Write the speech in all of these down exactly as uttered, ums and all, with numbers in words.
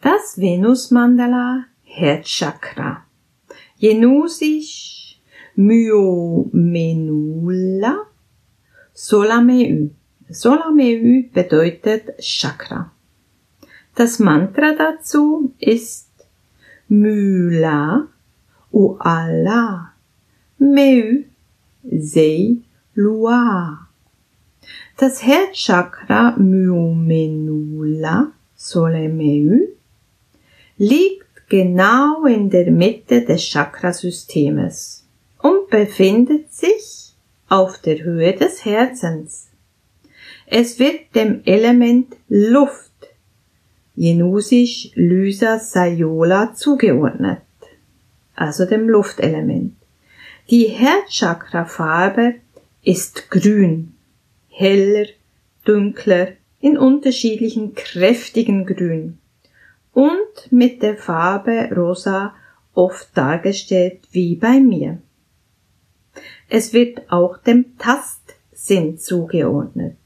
Das Venus-Mandala Herzchakra. Genusisch Myomenula Solameu. Solameu bedeutet Chakra. Das Mantra dazu ist Myla Uala Meu Sei Lua. Das Herzchakra Myomenula Solameu liegt genau in der Mitte des Chakrasystems und befindet sich auf der Höhe des Herzens. Es wird dem Element Luft, Genusisch Lysa Sayola, zugeordnet, also dem Luftelement. Die Herzchakrafarbe ist grün, heller, dunkler, in unterschiedlichen kräftigen Grün und mit der Farbe rosa oft dargestellt wie bei mir. Es wird auch dem Tastsinn zugeordnet.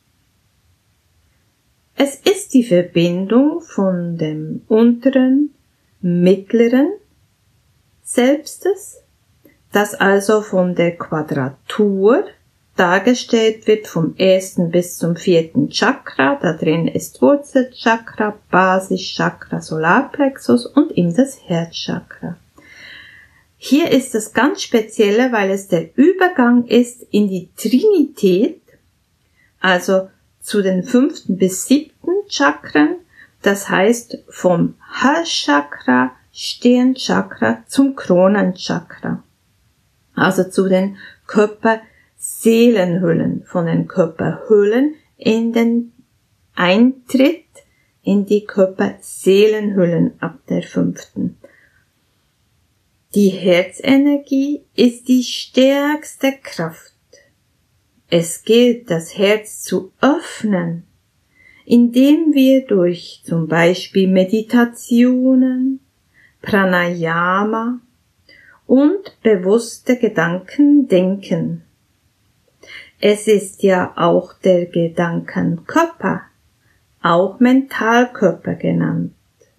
Es ist die Verbindung von dem unteren, mittleren Selbstes, das also von der Quadratur dargestellt wird vom ersten bis zum vierten Chakra. Da drin ist Wurzelchakra, Basischakra, Solarplexus und eben das Herzchakra. Hier ist das ganz Spezielle, weil es der Übergang ist in die Trinität, also zu den fünften bis siebten Chakren, das heißt vom Halschakra, Stirnchakra zum Kronenchakra, also zu den Körperseelenhüllen, von den Körperhüllen in den Eintritt in die Körperseelenhüllen ab der fünften. Die Herzenergie ist die stärkste Kraft. Es gilt, das Herz zu öffnen, indem wir durch zum Beispiel Meditationen, Pranayama und bewusste Gedanken denken. Es ist ja auch der Gedankenkörper, auch Mentalkörper genannt.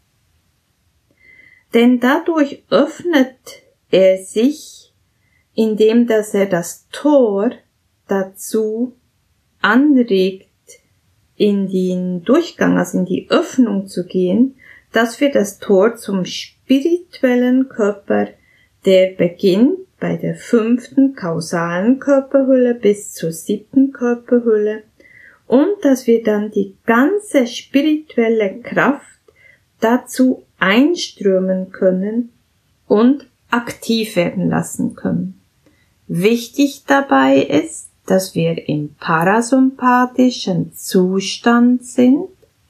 Denn dadurch öffnet er sich, indem dass er das Tor dazu anregt, in den Durchgang, also in die Öffnung zu gehen, dass wir das Tor zum spirituellen Körper, der beginnt bei der fünften kausalen Körperhülle bis zur siebten Körperhülle, und dass wir dann die ganze spirituelle Kraft dazu einströmen können und aktiv werden lassen können. Wichtig dabei ist, dass wir im parasympathischen Zustand sind,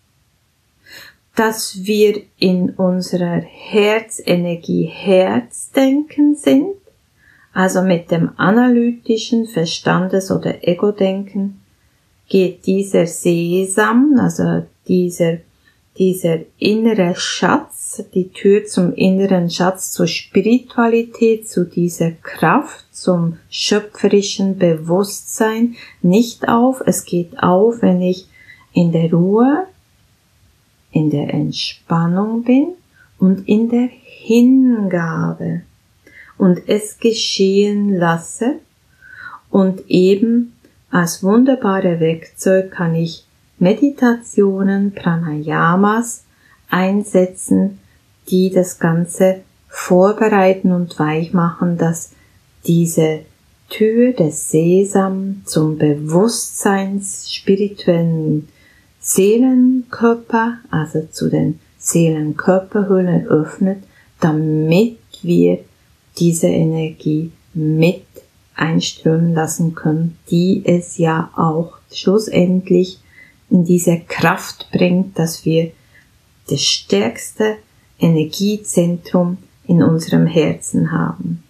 dass wir in unserer Herzenergie Herzdenken sind, also mit dem analytischen Verstandes- oder Ego-Denken geht dieser Sesam, also dieser, dieser innere Schatz, die Tür zum inneren Schatz, zur Spiritualität, zu dieser Kraft, zum schöpferischen Bewusstsein nicht auf. Es geht auf, wenn ich in der Ruhe, in der Entspannung bin und in der Hingabe und es geschehen lasse, und eben als wunderbare Werkzeug kann ich Meditationen, Pranayamas einsetzen, die das Ganze vorbereiten und weich machen, dass diese Tür des Sesam zum Bewusstseins spirituellen Seelenkörper, also zu den Seelenkörperhüllen öffnet, damit wir diese Energie mit einströmen lassen können, die es ja auch schlussendlich in diese Kraft bringt, dass wir das stärkste Energiezentrum in unserem Herzen haben.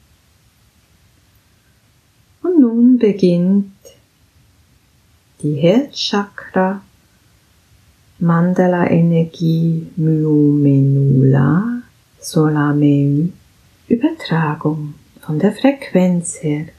Und nun beginnt die Herzchakra Mandala Energie Myomenula Solameu Übertragung von der Frequenz her.